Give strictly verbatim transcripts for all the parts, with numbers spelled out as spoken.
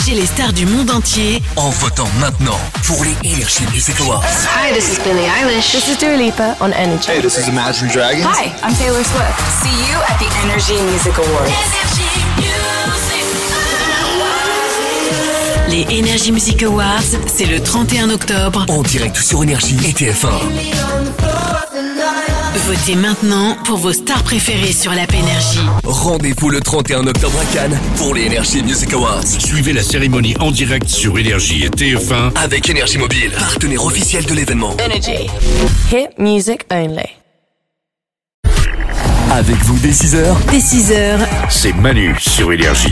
chercher les stars du monde entier en votant maintenant pour les Energy Music Awards. Hi, this is Billie Eilish. This is Dua Lipa on Energy. Hey, this is Imagine Dragons. Hi, I'm Taylor Swift. See you at the Energy Music Awards. Les Energy Music Awards, c'est le trente et un octobre. En direct sur Énergie et T F un. Votez maintenant pour vos stars préférées sur l'app Énergie. Rendez-vous le trente et un octobre à Cannes pour les Energy Music Awards. Suivez la cérémonie en direct sur Énergie et T F un avec Énergie Mobile, partenaire officiel de l'événement. Energy. Hit music only. Avec vous dès six heures. Dès six heures. C'est Manu sur Énergie.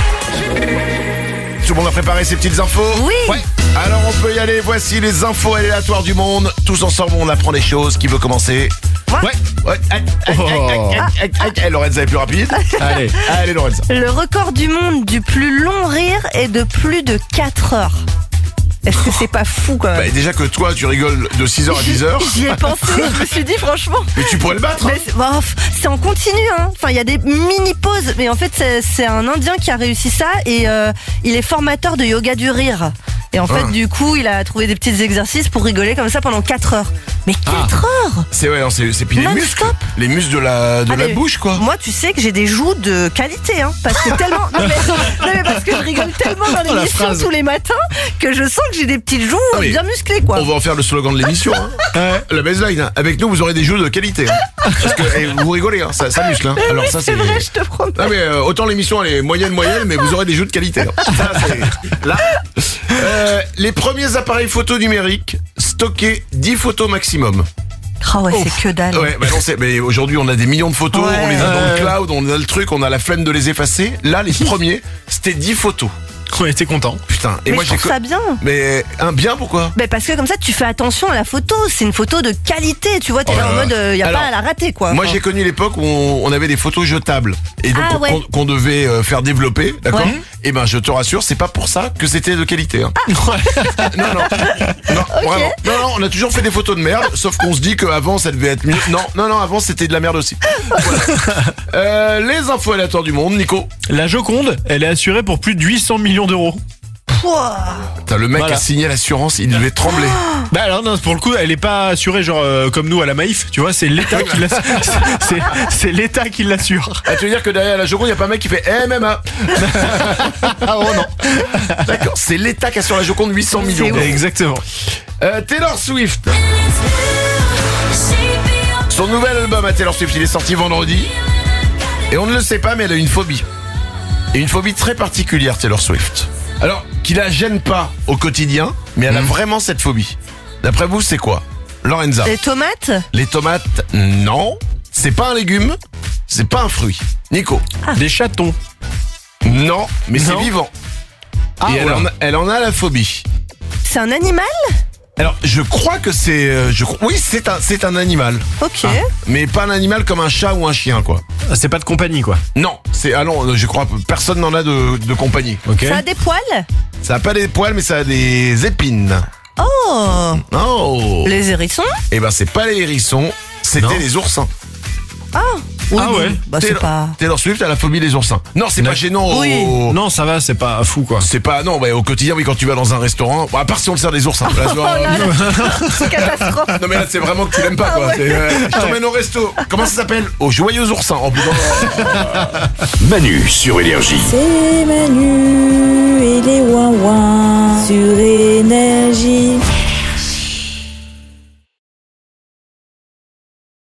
Tout le monde a préparé ses petites infos? Oui. Ouais. Alors on peut y aller, voici les infos aléatoires du monde. Tous ensemble on apprend des choses. Qui veut commencer? Ouais. Ouais. Aïe, aïe, aïe, aïe, aïe, aïe, aïe. Lorenza est plus rapide. Allez, allez Lorenza. Le record du monde du plus long rire est de plus de quatre heures. Est-ce que c'est pas fou quand même? Bah, déjà que toi tu rigoles de six heures à dix heures. J'y ai pensé, je me suis dit franchement. Mais tu pourrais le battre, hein. Mais c'est, bah, c'est en continu, hein. Enfin, il y a des mini-pauses. Mais en fait, c'est, c'est un Indien qui a réussi ça. Et euh, il est formateur de yoga du rire. Et en fait, Ah. du coup, il a trouvé des petits exercices pour rigoler comme ça pendant quatre heures. Mais quatre heures? C'est ouais, non, c'est, c'est puis les Non-stop. muscles. Les muscles de la, de Ah, la mais bouche quoi. Moi, tu sais que j'ai des joues de qualité, hein, parce que tellement, non, mais, non, mais parce que je rigole tellement dans Oh, la l'émission phrase. tous les matins que je sens que j'ai des petites joues Ah, mais bien musclées, quoi. On va en faire le slogan de l'émission, hein. La baseline, hein. Avec nous vous aurez des jeux de qualité, hein. Parce que eh, vous rigolez, hein. ça, ça muscle, hein. Mais Alors oui, ça c'est c'est. vrai, je te promets. Ah mais euh, autant l'émission elle est moyenne moyenne, mais vous aurez des jeux de qualité, hein. Ça, c'est... Là, euh, les premiers appareils photo numériques stockaient dix photos maximum. Ah ouais, c'est que dalle. Ouais, bah non, c'est, mais aujourd'hui on a des millions de photos, Ouais. on les a dans le cloud, on a le truc, on a la flemme de les effacer. Là, les premiers, c'était dix photos. Ouais, t'es content. Putain, et Mais moi je j'ai trouve ça bien. Mais un bien pourquoi? Mais parce que comme ça, tu fais attention à la photo. C'est une photo de qualité, tu vois. T'es Oh là là en là. mode, il y a Alors, pas à la rater, quoi. Moi Enfin, j'ai connu l'époque où on, on avait des photos jetables et donc Ah, qu'on- ouais. qu'on, qu'on devait euh, faire développer, d'accord? Ouais. Et ben je te rassure, c'est pas pour ça que c'était de qualité, hein. Non, non, non, vraiment. Non, non, on a toujours fait des photos de merde, sauf qu'on se dit qu'avant ça devait être mieux. Non, non, non, avant c'était de la merde aussi. Voilà. Euh, les infos aléatoires du monde, Nico. La Joconde, elle est assurée pour plus de huit cents millions d'euros. pouah. Putain, le mec Voilà. a signé l'assurance, il devait trembler. Bah alors non, pour le coup, elle est pas assurée genre euh, comme nous à la Maïf, tu vois, c'est l'État qui l'assure. C'est, c'est l'État qui l'assure. Ah, tu veux dire que derrière la Joconde, il n'y a pas un mec qui fait M M A? Ah oh non. D'accord, c'est l'État qui a sur la Joconde huit cents millions. d'euros. Exactement. Euh, Taylor Swift. Son nouvel album à Taylor Swift, il est sorti vendredi. Et on ne le sait pas, mais elle a une phobie. Et une phobie très particulière, Taylor Swift. Alors, qui la gêne pas au quotidien, mais elle a vraiment cette phobie. D'après vous, c'est quoi? Lorenza. Les tomates? Les tomates, non. C'est pas un légume, c'est pas un fruit. Nico. Des chatons. Non, mais c'est Non. vivant. Ah, Et elle oula. en, a, elle en a la phobie. C'est un animal? Alors, je crois que c'est... euh, je crois- Oui, c'est un, c'est un animal. Ok. Mais pas un animal comme un chat ou un chien, quoi. C'est pas de compagnie quoi. Non, c'est... Ah non, je crois personne n'en a de, de compagnie. Ok. Ça a des poils? Ça a pas des poils, mais ça a des épines. Oh. Oh. Les hérissons? Eh ben, c'est pas les hérissons, c'était Non. les oursins. Ah. Oui, Ah bon, ouais. Bah c'est Taylor, pas... Taylor Swift a la phobie des oursins. Non, c'est Non. pas gênant. au- Oui. Non, ça va, c'est pas fou quoi. C'est pas... Non, bah, au quotidien, oui, quand tu vas dans un restaurant... Bon, à part si on le sert des oursins. Là, c'est vraiment- C'est catastrophe. Non mais là c'est vraiment que tu l'aimes pas Ah quoi. ouais. C'est, euh, je t'emmène au resto. Comment ça s'appelle? Au Joyeux Oursin. Oh, putain. Manu sur Énergie. C'est Manu et les ouin-ouin sur Énergie.